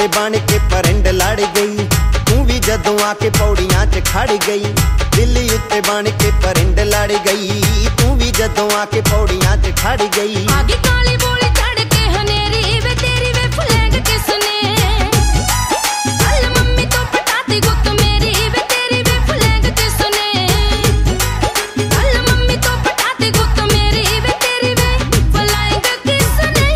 उत्ते बन के परिंड लड़ गई, तू भी जदों आके पौड़ियां च खड़ गई। दिल उत्ते बन के परिंड लड़ गई, तू भी जदों आके पौड़ियां च खड़ गई। आगे काली बोली चढ़ के हनेरी वे तेरी वे फुलेंग किसने, कल मम्मी तो पटाती गुत मेरी वे तेरी वे फुलेंग किसने, कल मम्मी तो पटाती गुत मेरी वे तेरी वे फुलेंग किसने।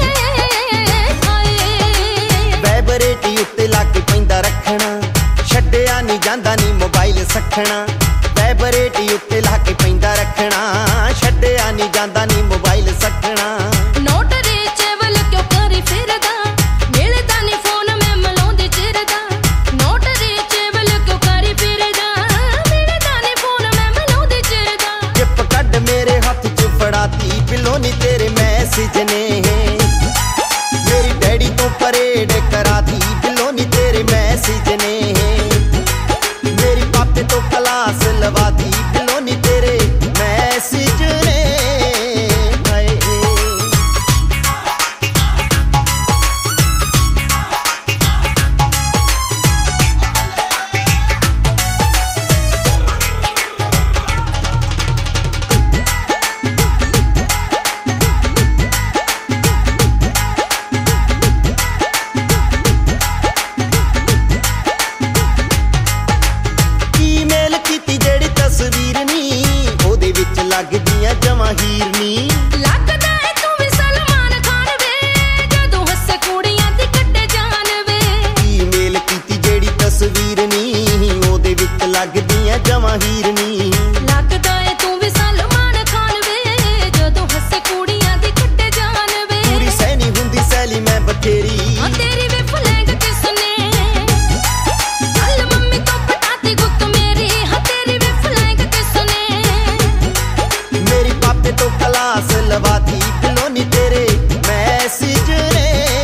वाइब्रेट उत्ते लाके पैंदा रखना, छड्डिया नहीं जांदा नी मोबाइल सखना। वाइब्रेट उत्ते लाके पैंदा रखना, छड्डिया नहीं जांदा नी मोबाइल सखना। नोट रीचेबल क्यों करी फिरदा, मिलदा नी फोन में मलाउंदी चिरदा। नोट रीचेबल क्यों करी फिरदा, मिलदा नी फोन में मलाउंदी चिरदा। चिप कड मेरे हथ च फड़ाती, पिलो नी तेरे मैसेज ने। मेरी डैडी तो परेड कराती, पिलो नी तेरे मैसेज ने। मेरी पापे तो क्लास लवाती, पिलो नी तेरे मैसेज ने। लगदियां जमा हीरनी, लगदा है तू भी सलमान खान वे, जदों हस्से कुड़ियां दी कड्डे जान वे। ईमेल कीती जेड़ी तस्वीर नी, ओदे विच लगदियां जमा हीरनी। लगदा है तू भी सलमान खान वे, जदों हस्से कुड़ियां दी कड्डे जान वे। पूरी सैनी हुंदी सैली मैं बथेरी, हाँ तेरी वे फुलेंग किसने, कल मम्मी तो पटाती गुत मेरी। हाँ तेरी वे फुलेंग किसने, मेरी पापे तो क्लास लवाती, पिलो नी तेरे मैसेज ने।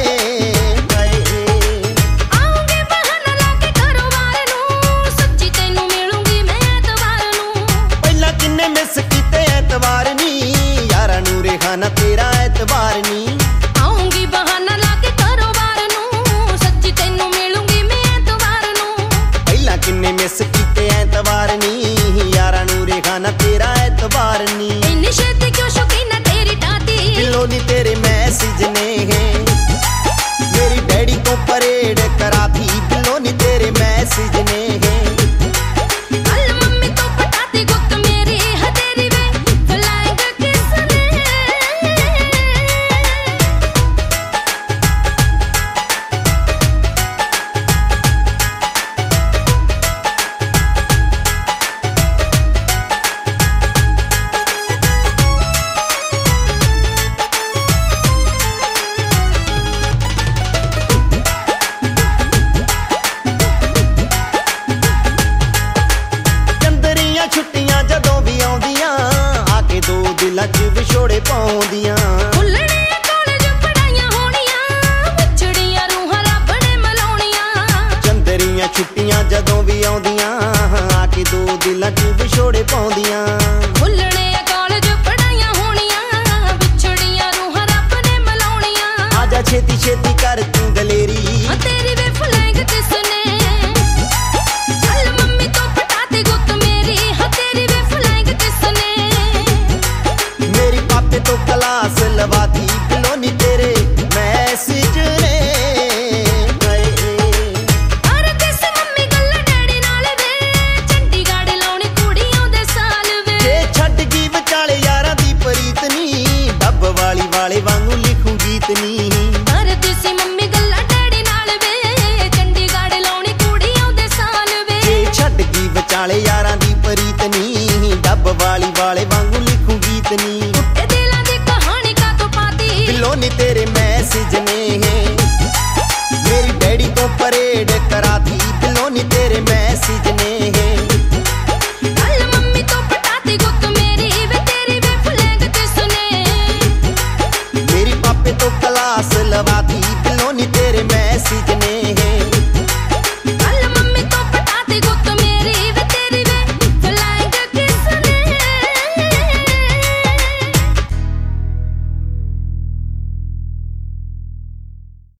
आऊंगी बहाना लाके घरों बाहर नूं, सच्ची तैनू मिलूंगी मैं ऐतवार नूं। पहला किन्ने मिस कीते ऐतवार नी, यारा नू रेहाना तेरा ऐतवार नी। आऊंगी बहाना लाके घरों बाहर नूं, सच्ची तैनू मिलूंगी मैं ऐतवार नूं। पहला किन्ने मिस कीते ऐतवार नी, यारा नू रेहाना तेरा ऐतवार नी। इन्नी छेती क्यों शौकीन तेरी टाती, पिलो नी तेरे मैसेज ने। मेरी डैडी तो परेड कराती, पिलो नी तेरे मैसेज ने। कल मम्मी तो पटाती गुत मेरी। हाँ तेरी वे फुलेंग किसने। छुट्टियां जदों भी आउंदियां, आके दो दिलां च विछोड़े पाउंदियां। खुलने कॉलेज पढ़ाइयां होणियां, विछड़ियां रूहां रब ने मिलाउणियां। चंदरियां छुट्टियां जदों भी आउंदियां, आके दो दिलां च विछोड़े पाउंदियां। खुलने कॉलेज पढ़ाइयां होणियां, विछड़ियां रूहां रब ने मिलाउणियां। आजा छेती छेती कर तू दलेरी, हाँ तेरी वे फुलेंग किसने, कल मम्मी तो पटाती गुत मेरी। हाँ तेरी वे फुलेंग किसने, मेरी पापे तो क्लास लवाती, पिलो नी तेरे मैसेज ने। अरे किस मम्मी गल्ला डैडी नाल वे, चंडीगढ़ लाउणी कुड़ियों दे साल वे। जे छड्ड गई विचाले यारां दी प्रीत नी, डब वाली वाले वांगू लिखूं गीत नी। अरे तुसी मम्मी गल्ला डैडी नाल वे, चंडीगढ़ लाउणी कुड़ियों दे साल वे। जे छड्ड गई विचाले